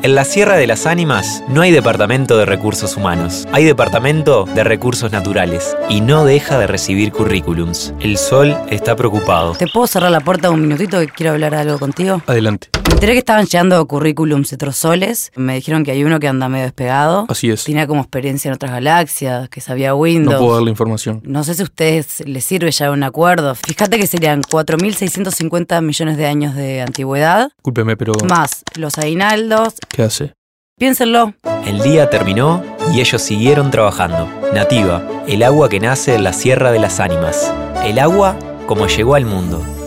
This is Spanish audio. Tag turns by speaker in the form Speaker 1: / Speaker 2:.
Speaker 1: En la Sierra de las Ánimas no hay departamento de recursos humanos, hay departamento de recursos naturales y no deja de recibir currículums. El sol está preocupado.
Speaker 2: ¿Te puedo cerrar la puerta un minutito que quiero hablar algo contigo?
Speaker 3: Adelante.
Speaker 2: Me enteré que estaban llegando currículums de otros soles. Me dijeron que hay uno que anda medio despegado.
Speaker 3: Así es.
Speaker 2: Tenía como experiencia en otras galaxias, que sabía Windows.
Speaker 3: No puedo dar la información.
Speaker 2: No sé si a ustedes les sirve ya un acuerdo. Fíjate que serían 4.650 millones de años de antigüedad.
Speaker 3: Discúlpeme, pero...
Speaker 2: Más los aguinaldos.
Speaker 3: ¿Qué hace?
Speaker 2: Piénsenlo.
Speaker 1: El día terminó y ellos siguieron trabajando. Nativa, el agua que nace en la Sierra de las Ánimas. El agua como llegó al mundo.